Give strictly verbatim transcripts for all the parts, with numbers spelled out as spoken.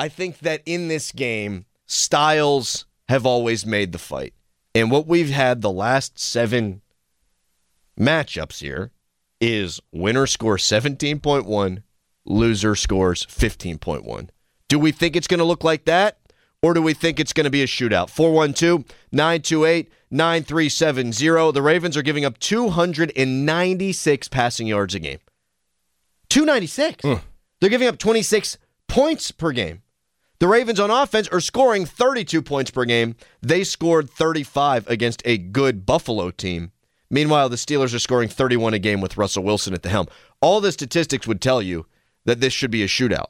I think that in this game, styles have always made the fight. And what we've had the last seven matchups here is winner scores seventeen point one, loser scores fifteen point one. Do we think it's going to look like that, or do we think it's going to be a shootout? four one two, nine two eight, nine three seven zero. The Ravens are giving up two hundred ninety-six passing yards a game. two ninety-six. Mm. They're giving up twenty-six points per game. The Ravens on offense are scoring thirty-two points per game. They scored thirty-five against a good Buffalo team. Meanwhile, the Steelers are scoring thirty-one a game with Russell Wilson at the helm. All the statistics would tell you that this should be a shootout.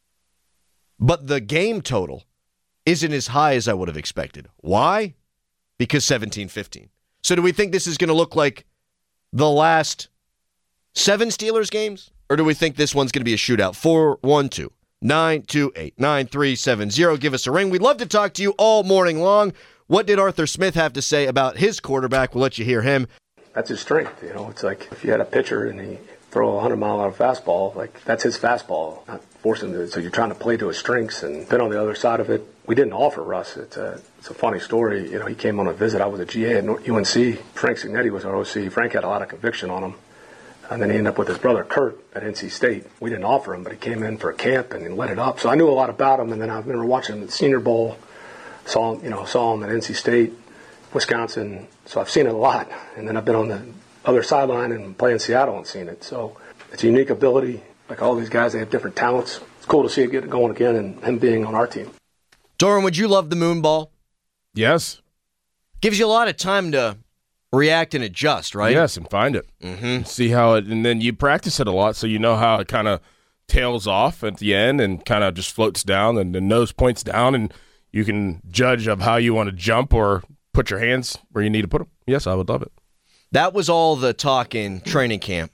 But the game total isn't as high as I would have expected. Why? Because seventeen fifteen. So do we think this is going to look like the last seven Steelers games? Or do we think this one's going to be a shootout? four one two, nine two eight, nine three seven zero. Give us a ring. We'd love to talk to you all morning long. What did Arthur Smith have to say about his quarterback? We'll let you hear him. That's his strength. You know, it's like if you had a pitcher and he throw a one hundred mile an hour fastball, like that's his fastball, not force him to. So you're trying to play to his strengths and been on the other side of it. We didn't offer Russ. It's a, it's a funny story. You know, he came on a visit. I was a G A at U N C. Frank Signetti was our O C. Frank had a lot of conviction on him. And then he ended up with his brother Kurt at N C State. We didn't offer him, but he came in for a camp and he lit it up. So I knew a lot about him. And then I remember watching him at the Senior Bowl. Saw him, you know, saw him at N C State, Wisconsin. So I've seen it a lot. And then I've been on the other sideline and play in Seattle and seen it. So it's a unique ability. Like all these guys, they have different talents. It's cool to see it get going again and him being on our team. Doran, would you love the moon ball? Yes. Gives you a lot of time to react and adjust, right? Yes, and find it. Mm-hmm. See how it, and then you practice it a lot so you know how it kind of tails off at the end and kind of just floats down and the nose points down, and you can judge of how you want to jump or put your hands where you need to put them. Yes, I would love it. That was all the talk in training camp,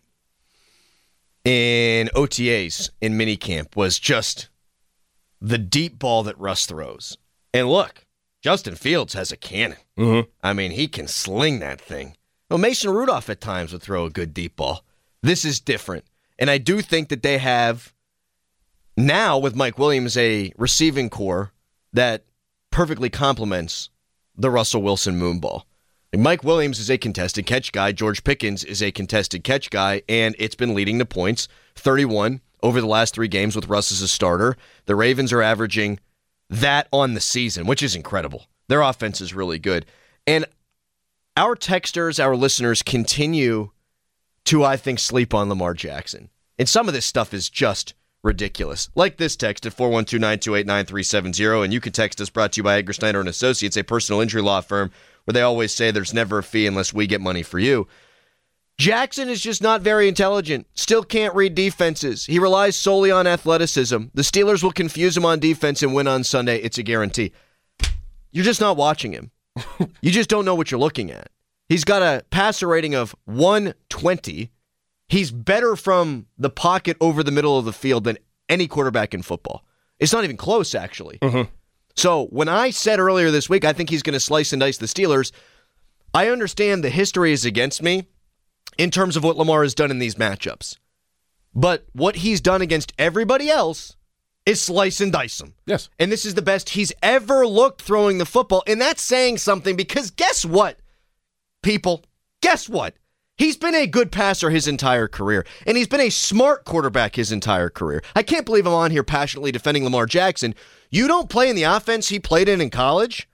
in O T As, in minicamp, was just the deep ball that Russ throws. And look, Justin Fields has a cannon. Mm-hmm. I mean, he can sling that thing. Well, Mason Rudolph at times would throw a good deep ball. This is different. And I do think that they have, now with Mike Williams, a receiving core that perfectly complements the Russell Wilson moonball. Mike Williams is a contested catch guy. George Pickens is a contested catch guy, and it's been leading to points, thirty-one over the last three games with Russ as a starter. The Ravens are averaging that on the season, which is incredible. Their offense is really good. And our texters, our listeners, continue to, I think, sleep on Lamar Jackson. And some of this stuff is just ridiculous. Like this text at four one two, nine two eight, nine three seven zero, and you can text us, brought to you by Edgar Snyder and Associates, a personal injury law firm where they always say there's never a fee unless we get money for you. Jackson is just not very intelligent. Still can't read defenses. He relies solely on athleticism. The Steelers will confuse him on defense and win on Sunday. It's a guarantee. You're just not watching him. You just don't know what you're looking at. He's got a passer rating of one twenty. He's better from the pocket over the middle of the field than any quarterback in football. It's not even close, actually. Mm-hmm. So when I said earlier this week, I think he's going to slice and dice the Steelers, I understand the history is against me in terms of what Lamar has done in these matchups. But what he's done against everybody else is slice and dice them. Yes. And this is the best he's ever looked throwing the football. And that's saying something, because guess what, people? Guess what? He's been a good passer his entire career, and he's been a smart quarterback his entire career. I can't believe I'm on here passionately defending Lamar Jackson. You don't play in the offense he played in in college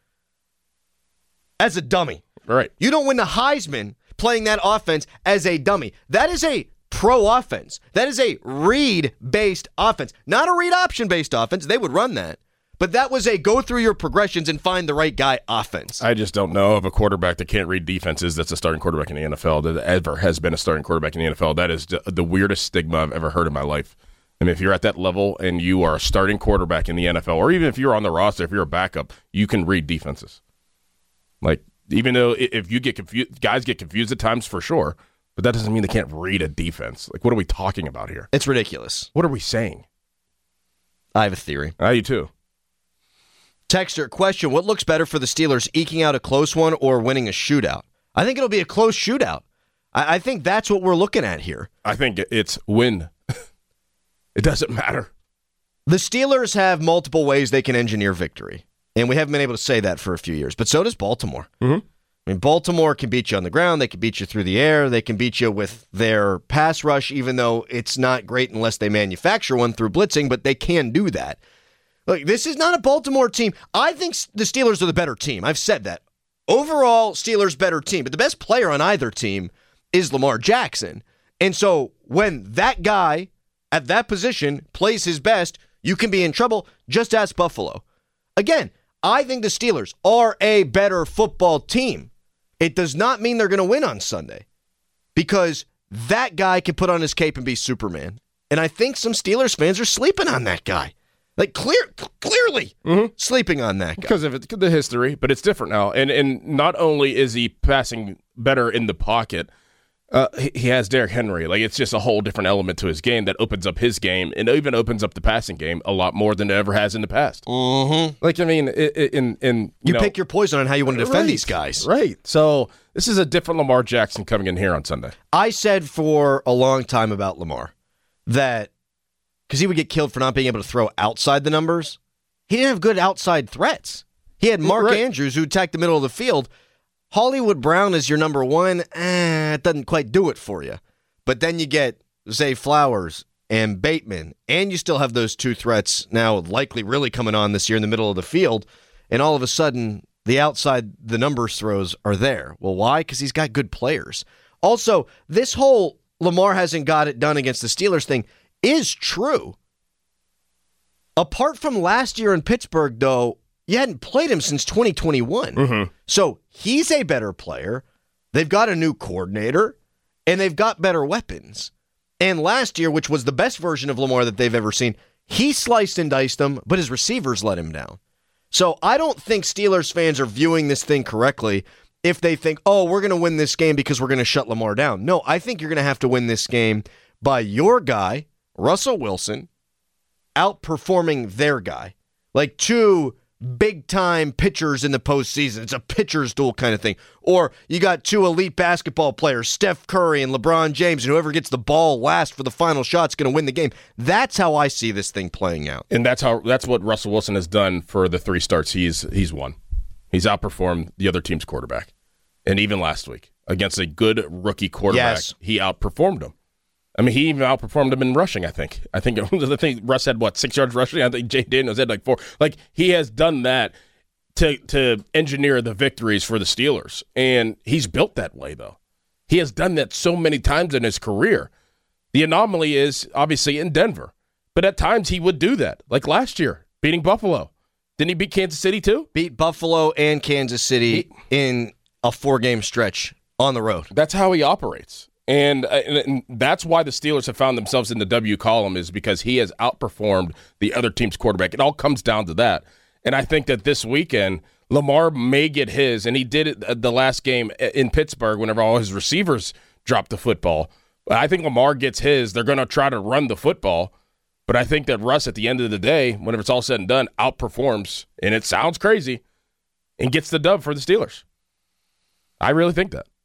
as a dummy. Right. You don't win the Heisman playing that offense as a dummy. That is a pro offense. That is a read-based offense. Not a read option-based offense. They would run that. But that was a go through your progressions and find the right guy offense. I just don't know of a quarterback that can't read defenses that's a starting quarterback in the N F L, that ever has been a starting quarterback in the N F L. That is the weirdest stigma I've ever heard in my life. I mean, if you're at that level and you are a starting quarterback in the N F L, or even if you're on the roster, if you're a backup, you can read defenses. Like, even though if you get confused, guys get confused at times for sure, but that doesn't mean they can't read a defense. Like, what are we talking about here? It's ridiculous. What are we saying? I have a theory. I do too. Texter, question, what looks better for the Steelers, eking out a close one or winning a shootout? I think it'll be a close shootout. I, I think that's what we're looking at here. I think it's win. It doesn't matter. The Steelers have multiple ways they can engineer victory, and we haven't been able to say that for a few years, but so does Baltimore. Mm-hmm. I mean, Baltimore can beat you on the ground, they can beat you through the air, they can beat you with their pass rush, even though it's not great unless they manufacture one through blitzing, but they can do that. Look, this is not a Baltimore team. I think the Steelers are the better team. I've said that. Overall, Steelers better team, but the best player on either team is Lamar Jackson. And so when that guy at that position plays his best, you can be in trouble. Just ask Buffalo. Again, I think the Steelers are a better football team. It does not mean they're going to win on Sunday because that guy can put on his cape and be Superman. And I think some Steelers fans are sleeping on that guy. Like, clear, clearly mm-hmm. sleeping on that guy. Because of it, the history, but it's different now. And and not only is he passing better in the pocket, uh, he, he has Derrick Henry. Like, it's just a whole different element to his game that opens up his game and even opens up the passing game a lot more than it ever has in the past. Mm-hmm. Like, I mean, in, in you, you know, pick your poison on how you want to defend right, these guys. Right. So this is a different Lamar Jackson coming in here on Sunday. I said for a long time about Lamar that because he would get killed for not being able to throw outside the numbers, he didn't have good outside threats. He had Mark right. Andrews who attacked the middle of the field. Hollywood Brown is your number one. Eh, it doesn't quite do it for you. But then you get Zay Flowers and Bateman, and you still have those two threats now likely really coming on this year in the middle of the field, and all of a sudden the outside the numbers throws are there. Well, why? Because he's got good players. Also, this whole Lamar hasn't got it done against the Steelers thing is true. Apart from last year in Pittsburgh, though, you hadn't played him since twenty twenty-one. Mm-hmm. So he's a better player. They've got a new coordinator, and they've got better weapons. And last year, which was the best version of Lamar that they've ever seen, he sliced and diced them, but his receivers let him down. So I don't think Steelers fans are viewing this thing correctly if they think, oh, we're going to win this game because we're going to shut Lamar down. No, I think you're going to have to win this game by your guy, Russell Wilson, outperforming their guy. Like two big-time pitchers in the postseason. It's a pitcher's duel kind of thing. Or you got two elite basketball players, Steph Curry and LeBron James, and whoever gets the ball last for the final shot's going to win the game. That's how I see this thing playing out. And that's how that's what Russell Wilson has done for the three starts he's he's won. He's outperformed the other team's quarterback. And even last week, against a good rookie quarterback, yes. he outperformed him. I mean, he even outperformed him in rushing, I think. I think, I think Russ had, what, six yards rushing? I think Jay Daniels had like four. Like, he has done that to to engineer the victories for the Steelers. And he's built that way, though. He has done that so many times in his career. The anomaly is, obviously, in Denver. But at times, he would do that. Like last year, beating Buffalo. Didn't he beat Kansas City, too? Beat Buffalo and Kansas City he, in a four-game stretch on the road. That's how he operates. And, and that's why the Steelers have found themselves in the W column, is because he has outperformed the other team's quarterback. It all comes down to that. And I think that this weekend, Lamar may get his, and he did it the last game in Pittsburgh whenever all his receivers dropped the football. I think Lamar gets his. They're going to try to run the football. But I think that Russ, at the end of the day, whenever it's all said and done, outperforms, and it sounds crazy, and gets the dub for the Steelers. I really think that.